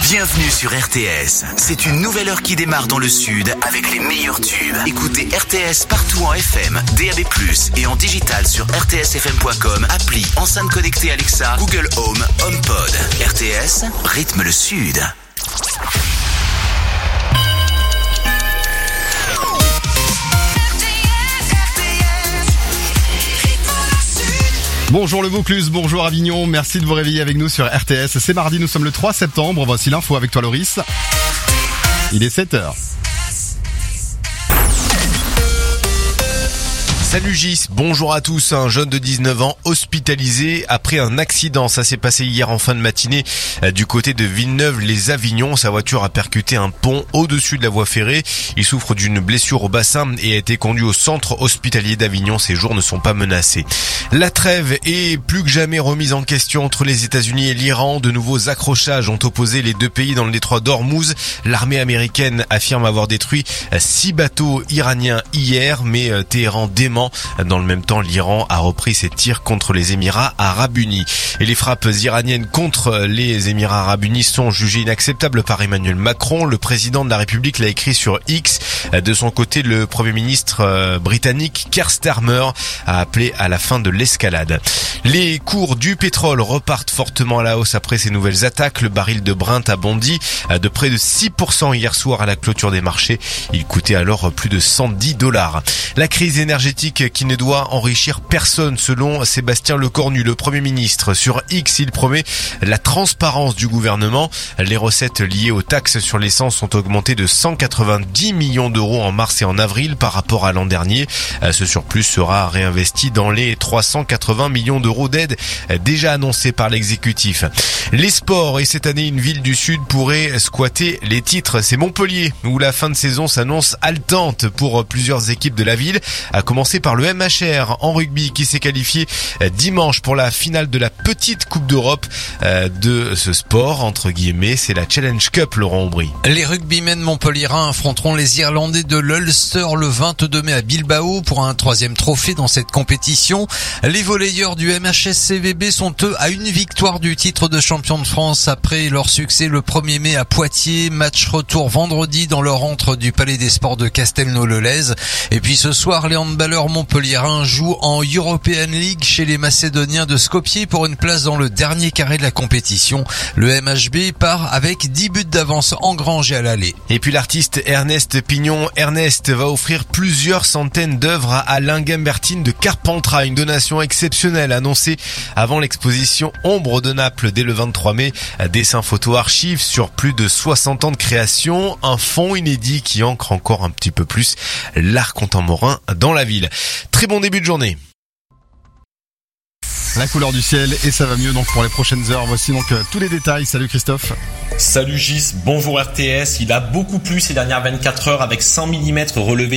Bienvenue sur RTS. C'est une nouvelle heure qui démarre dans le sud avec les meilleurs tubes. Écoutez RTS partout en FM, DAB+, et en digital sur rtsfm.com, appli, enceinte connectée Alexa, Google Home, HomePod. RTS, rythme le sud. Bonjour le Vaucluse, bonjour Avignon, merci de vous réveiller avec nous sur RTS. C'est mardi, nous sommes le 3 septembre, voici l'info avec toi Loris. Il est 7h. Salut Gis, bonjour à tous. Un jeune de 19 ans hospitalisé après un accident. Ça s'est passé hier en fin de matinée du côté de Villeneuve-les-Avignon. Sa voiture a percuté un pont au-dessus de la voie ferrée. Il souffre d'une blessure au bassin et a été conduit au centre hospitalier d'Avignon. Ses jours ne sont pas menacés. La trêve est plus que jamais remise en question entre les États-Unis et l'Iran. De nouveaux accrochages ont opposé les deux pays dans le détroit d'Ormuz. L'armée américaine affirme avoir détruit 6 bateaux iraniens hier, mais Téhéran dément. Dans le même temps, l'Iran a repris ses tirs contre les Émirats Arabes Unis. Et les frappes iraniennes contre les Émirats Arabes Unis sont jugées inacceptables par Emmanuel Macron. Le président de la République l'a écrit sur X. De son côté, le Premier ministre britannique Keir Starmer a appelé à la fin de l'escalade. Les cours du pétrole repartent fortement à la hausse après ces nouvelles attaques. Le baril de Brent a bondi de près de 6% hier soir à la clôture des marchés. Il coûtait alors plus de $110. La crise énergétique qui ne doit enrichir personne selon Sébastien Lecornu, le Premier ministre. Sur X, il promet la transparence du gouvernement. Les recettes liées aux taxes sur l'essence ont augmenté de 190 millions d'euros en mars et en avril par rapport à l'an dernier. Ce surplus sera réinvesti dans les 380 millions d'euros d'aide déjà annoncés par l'exécutif. Les sports, et cette année une ville du Sud pourrait squatter les titres. C'est Montpellier où la fin de saison s'annonce haletante pour plusieurs équipes de la ville, à commencer par le MHR en rugby qui s'est qualifié dimanche pour la finale de la petite Coupe d'Europe de ce sport, entre guillemets, c'est la Challenge Cup, Laurent Aubry. Les rugbymen montpelliérains affronteront les Irlandais de l'Ulster le 22 mai à Bilbao pour un 3e trophée dans cette compétition. Les volleyeurs du MHS CVB sont eux à une victoire du titre de champion de France après leur succès le 1er mai à Poitiers. Match retour vendredi dans leur antre du Palais des Sports de Castelnau-le-Lez. Et puis ce soir, les handballeurs montpelliérains jouent en European League chez les Macédoniens de Skopje pour une place dans le dernier carré de la compétition. Le MHB part avec 10 buts d'avance engrangés à l'aller. Et puis l'artiste Ernest Pignon, Ernest, va offrir plusieurs centaines d'œuvres à Alain Gambertine de Carpentras, une donation exceptionnelle annoncée avant l'exposition Ombre de Naples dès le 23 mai. Dessins, photos, archives sur plus de 60 ans de création, un fond inédit qui ancre encore un petit peu plus l'art contemporain dans la ville. Très bon début de journée. La couleur du ciel et ça va mieux donc pour les prochaines heures. Voici donc tous les détails. Salut Christophe. Salut Gis, bonjour RTS. Il a beaucoup plu ces dernières 24 heures avec 100 mm relevés